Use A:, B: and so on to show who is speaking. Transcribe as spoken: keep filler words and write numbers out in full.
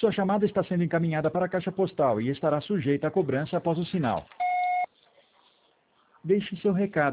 A: Sua chamada está sendo encaminhada para a caixa postal e estará sujeita a cobrança após o sinal. Deixe seu recado.